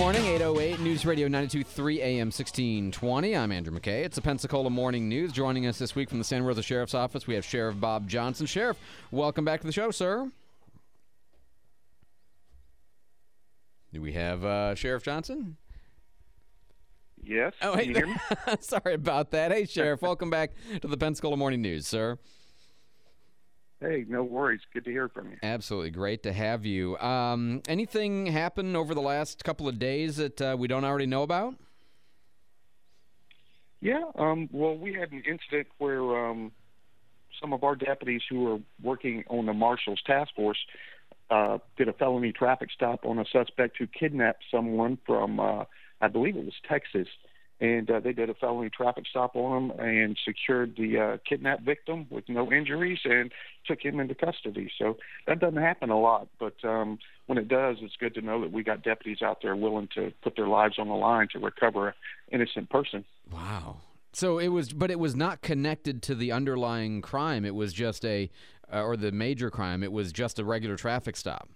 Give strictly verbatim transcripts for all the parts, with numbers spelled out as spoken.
morning, eight oh eight, News Radio ninety-two point three A M sixteen twenty. I'm Andrew McKay. It's the Pensacola Morning News. Joining us this week from the Santa Rosa Sheriff's Office, we have Sheriff Bob Johnson. Sheriff, welcome back to the show, sir. Do we have uh, Sheriff Johnson? Yes. Oh, hey, Can you hear me? Sorry about that. Hey, Sheriff, welcome back to the Pensacola Morning News, sir. Hey, no worries. Good to hear from you. Absolutely. Great to have you. Um, anything happen over the last couple of days that uh, we don't already know about? Yeah. Um, well, we had an incident where um, some of our deputies who were working on the Marshals Task Force uh, did a felony traffic stop on a suspect who kidnapped someone from, uh, I believe it was Texas. And uh, they did a felony traffic stop on him and secured the uh, kidnapped victim with no injuries and took him into custody. So that doesn't happen a lot, but um, when it does, it's good to know that we got deputies out there willing to put their lives on the line to recover an innocent person. Wow. So it was, but it was not connected to the underlying crime. It was just a, uh, or the major crime. It was just a regular traffic stop.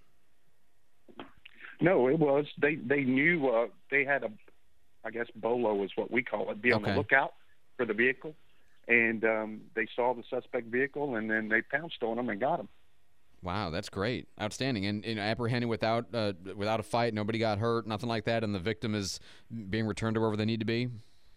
No, it was. They they knew uh, they had a, I guess BOLO is what we call it, be on Okay. the lookout for the vehicle. And um, they saw the suspect vehicle, and then they pounced on him and got him. Wow, that's great. Outstanding. And, and apprehended without uh, without a fight, nobody got hurt, nothing like that, and the victim is being returned to wherever they need to be?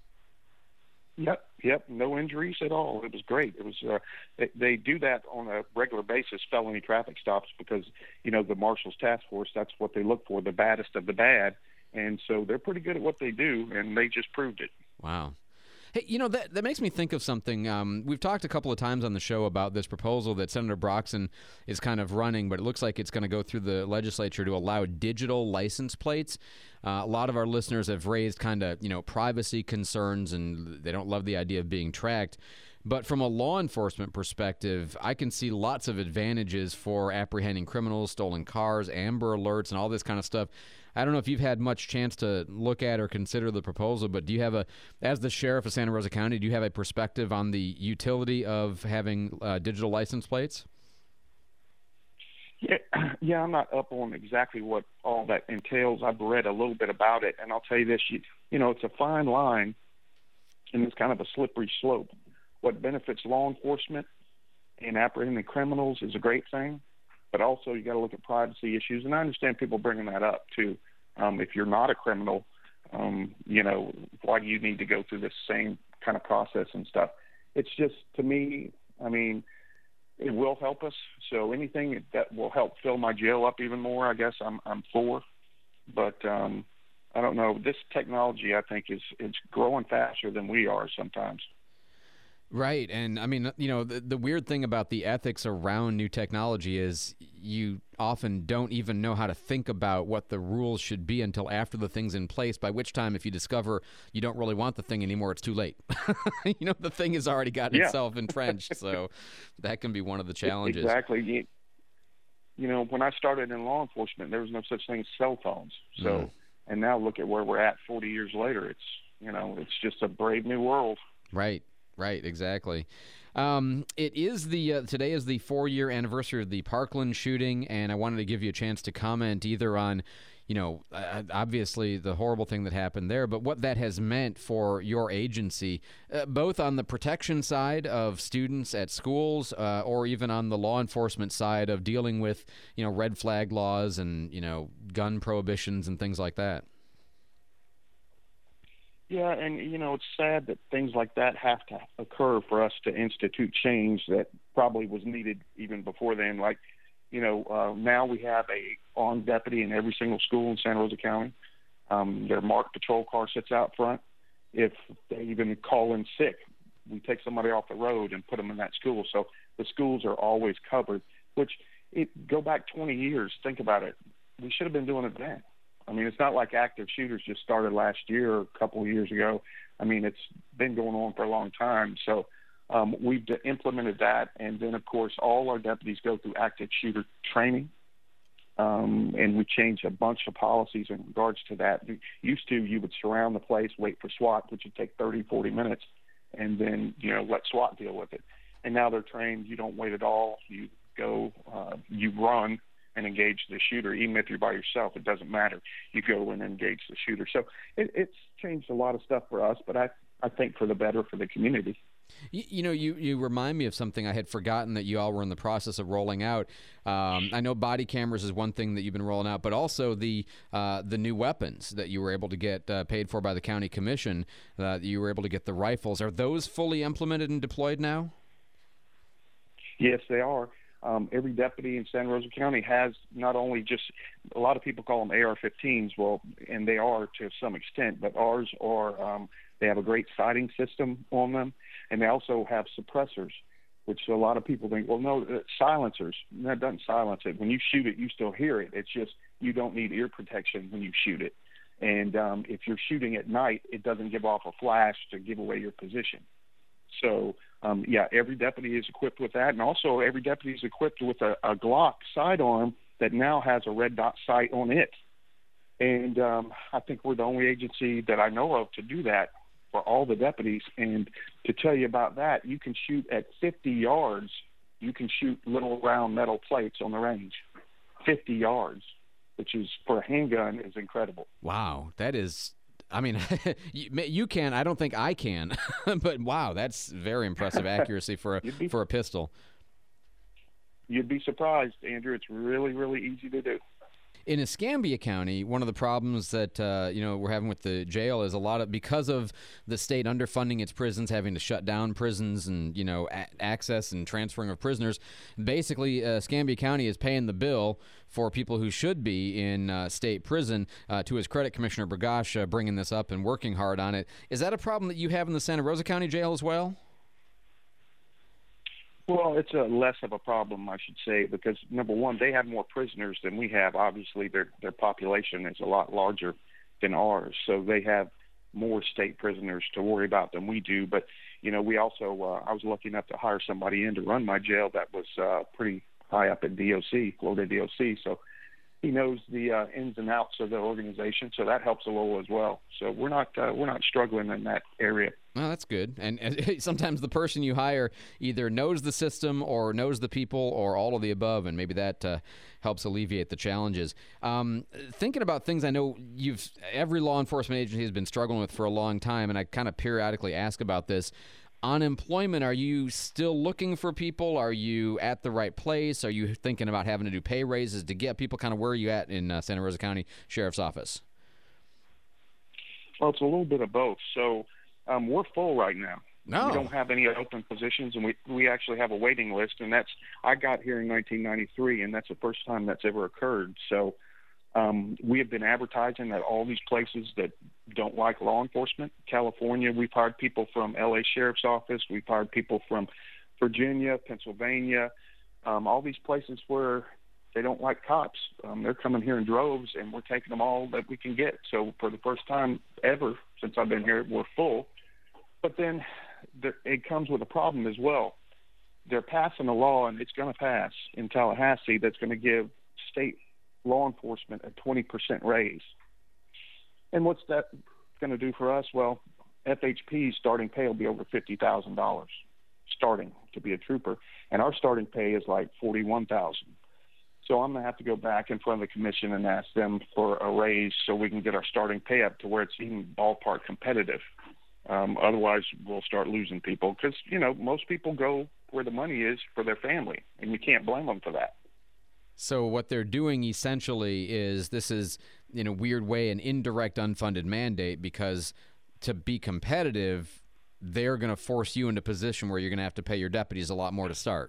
Yep, yep, no injuries at all. It was great. It was uh, they, they do that on a regular basis, felony traffic stops, because, you know, the Marshals Task Force, that's what they look for, the baddest of the bad. And so they're pretty good at what they do, and they just proved it. Wow. Hey, you know, that, that makes me think of something. Um, we've talked a couple of times on the show about this proposal that Senator Broxson is kind of running, but it looks like it's going to go through the legislature to allow digital license plates. Uh, a lot of our listeners have raised kind of, you know, privacy concerns, and they don't love the idea of being tracked. But from a law enforcement perspective, I can see lots of advantages for apprehending criminals, stolen cars, Amber Alerts, and all this kind of stuff. I don't know if you've had much chance to look at or consider the proposal, but do you have a, as the sheriff of Santa Rosa County, do you have a perspective on the utility of having uh, digital license plates? Yeah, yeah, I'm not up on exactly what all that entails. I've read a little bit about it, and I'll tell you this, you, you know, it's a fine line, and it's kind of a slippery slope. What benefits law enforcement and apprehending criminals is a great thing, but also you got to look at privacy issues, and I understand people bringing that up too. Um, if you're not a criminal, um, you know, why do you need to go through this same kind of process and stuff? It's just, to me, I mean, it will help us. So anything that will help fill my jail up even more, I guess I'm I'm for. But um, I don't know. This technology, I think, is it's growing faster than we are sometimes. Right. And I mean, you know, the, the weird thing about the ethics around new technology is you often don't even know how to think about what the rules should be until after the thing's in place, by which time, if you discover you don't really want the thing anymore, it's too late. You know, the thing has already gotten Yeah. itself entrenched. So that can be one of the challenges. Exactly. You, you know, when I started in law enforcement, there was no such thing as cell phones. So, Mm. and now look at where we're at forty years later. It's, you know, it's just a brave new world. Right. Right, exactly. Um, it is the uh, today is the four-year anniversary of the Parkland shooting, and I wanted to give you a chance to comment either on, you know, uh, obviously the horrible thing that happened there, but what that has meant for your agency, uh, both on the protection side of students at schools, uh, or even on the law enforcement side of dealing with, you know, red flag laws and, you know, gun prohibitions and things like that. Yeah, and, you know, it's sad that things like that have to occur for us to institute change that probably was needed even before then. Like, you know, uh, now we have a armed deputy in every single school in Santa Rosa County. Um, their marked patrol car sits out front. If they even call in sick, we take somebody off the road and put them in that school. So the schools are always covered, which, it, go back twenty years, think about it. We should have been doing it then. I mean, it's not like active shooters just started last year or a couple of years ago. I mean, it's been going on for a long time. So um, we've d- implemented that. And then, of course, all our deputies go through active shooter training. Um, and we changed a bunch of policies in regards to that. Used to, you would surround the place, wait for SWAT, which would take thirty, forty minutes, and then, you know, let SWAT deal with it. And now they're trained. You don't wait at all. You go, uh, you run, and engage the shooter. Even if you're by yourself, it doesn't matter. You go and engage the shooter. So it, it's changed a lot of stuff for us, but I, I think for the better for the community. You, you know, you, you remind me of something I had forgotten that you all were in the process of rolling out. Um, I know body cameras is one thing that you've been rolling out, but also the uh, the new weapons that you were able to get uh, paid for by the county commission. Uh, you were able to get the rifles. Are those fully implemented and deployed now? Yes, they are. Um, every deputy in Santa Rosa County has not only just, a lot of people call them A R fifteens, well, and they are to some extent, but ours are, um, they have a great sighting system on them, and they also have suppressors, which a lot of people think, well, no, uh, silencers. That doesn't silence it. When you shoot it, you still hear it. It's just you don't need ear protection when you shoot it. And um, if you're shooting at night, it doesn't give off a flash to give away your position. So, um, yeah, every deputy is equipped with that. And also every deputy is equipped with a, a Glock sidearm that now has a red dot sight on it. And um, I think we're the only agency that I know of to do that for all the deputies. And to tell you about that, you can shoot at fifty yards. You can shoot little round metal plates on the range, fifty yards, which is, for a handgun, is incredible. Wow, that is... I mean, you, you can. I don't think I can, but wow, that's very impressive accuracy for a be, for a pistol. You'd be surprised, Andrew. It's really, really easy to do. In Escambia County, one of the problems that uh, you know we're having with the jail is a lot of, because of the state underfunding its prisons, having to shut down prisons and you know a- access and transferring of prisoners. Basically, uh, Escambia County is paying the bill for people who should be in uh, state prison. Uh, to his credit, Commissioner Burgash uh, bringing this up and working hard on it. Is that a problem that you have in the Santa Rosa County Jail as well? Well, it's a less of a problem, I should say, because number one, they have more prisoners than we have. Obviously, their their population is a lot larger than ours, so they have more state prisoners to worry about than we do. But you know, we also uh, I was lucky enough to hire somebody in to run my jail that was uh, pretty high up at D O C, Florida D O C, so he knows the uh, ins and outs of the organization, so that helps a little as well. So we're not uh, we're not struggling in that area. Well, that's good. And, and sometimes the person you hire either knows the system or knows the people or all of the above, and maybe that uh, helps alleviate the challenges. Um, thinking about things I know you've every law enforcement agency has been struggling with for a long time, and I kind of periodically ask about this. Unemployment, are you still looking for people? Are you at the right place? Are you thinking about having to do pay raises to get people? Kind of where are you at in uh, Santa Rosa County Sheriff's Office? Well, it's a little bit of both. So um, we're full right now. No. We don't have any open positions, and we we actually have a waiting list. And that's I got here in nineteen ninety-three, and that's the first time that's ever occurred. So um, we have been advertising at all these places that don't like law enforcement. California, we've hired people from L A Sheriff's Office. We've hired people from Virginia, Pennsylvania, um, all these places where they don't like cops. Um, they're coming here in droves, and we're taking them all that we can get. So for the first time ever since I've been here, we're full. But then there, it comes with a problem as well. They're passing a law, and it's going to pass in Tallahassee, that's going to give state law enforcement a twenty percent raise. And what's that going to do for us? Well, F H P's starting pay will be over fifty thousand dollars starting to be a trooper, and our starting pay is like forty-one thousand dollars. So I'm going to have to go back in front of the commission and ask them for a raise so we can get our starting pay up to where it's even ballpark competitive. Um, otherwise, we'll start losing people because, you know, most people go where the money is for their family, and you can't blame them for that. So what they're doing essentially is this is, in a weird way, an indirect unfunded mandate, because to be competitive, they're going to force you into a position where you're going to have to pay your deputies a lot more to start.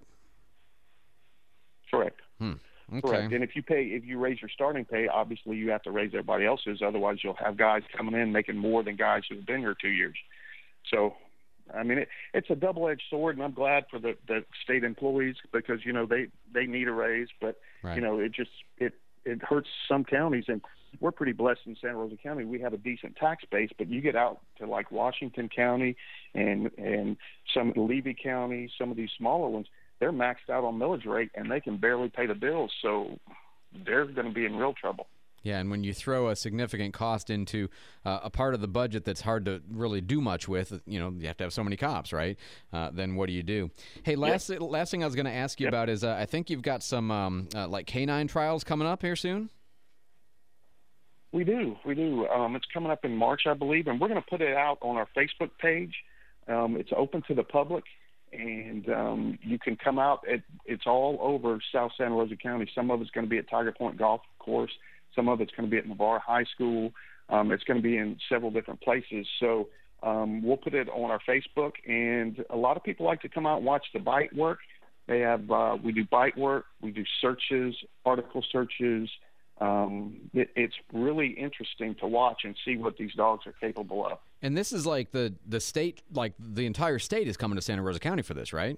Correct. Hmm. Okay. Correct. And if you pay, if you raise your starting pay, obviously you have to raise everybody else's. Otherwise, you'll have guys coming in making more than guys who've been here two years. So, I mean, it, it's a double-edged sword, and I'm glad for the, the state employees because, you know, they, they need a raise, but, right. you know, it just it, it hurts some counties. And we're pretty blessed in Santa Rosa County. We have a decent tax base, but you get out to like Washington County and, and some of the Levy County, some of these smaller ones, they're maxed out on millage rate, and they can barely pay the bills, so they're going to be in real trouble. Yeah, and when you throw a significant cost into uh, a part of the budget that's hard to really do much with, you know, you have to have so many cops, right? Uh, then what do you do? Hey, last yep. last thing I was going to ask you yep. about is uh, I think you've got some um, uh, like canine trials coming up here soon. We do, we do. Um, it's coming up in March, I believe, and we're going to put it out on our Facebook page. Um, it's open to the public, and um, you can come out. At, it's all over South Santa Rosa County. Some of it's going to be at Tiger Point Golf Course. Some of it's going to be at Navarre High School. Um, it's going to be in several different places. So um, we'll put it on our Facebook, and a lot of people like to come out and watch the bite work. They have uh, we do bite work, we do searches, article searches. Um, it, it's really interesting to watch and see what these dogs are capable of. And this is like the the state, like the entire state is coming to Santa Rosa County for this, right?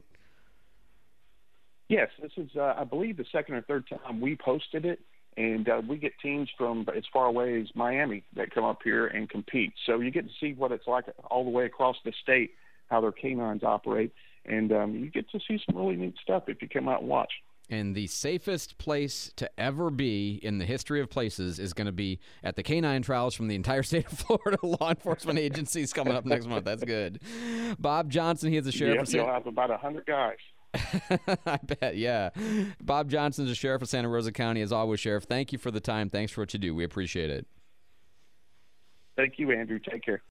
Yes, this is uh, I believe the second or third time we posted it. And uh, we get teams from as far away as Miami that come up here and compete. So you get to see what it's like all the way across the state, how their canines operate. And um, you get to see some really neat stuff if you come out and watch. And the safest place to ever be in the history of places is going to be at the canine trials from the entire state of Florida law enforcement agencies coming up next month. That's good. Bob Johnson, he is the sheriff. Yep, you'll have about one hundred guys. I bet, yeah. Bob Johnson's the sheriff of Santa Rosa County. As always, Sheriff, thank you for the time. Thanks for what you do. We appreciate it. Thank you, Andrew. Take care.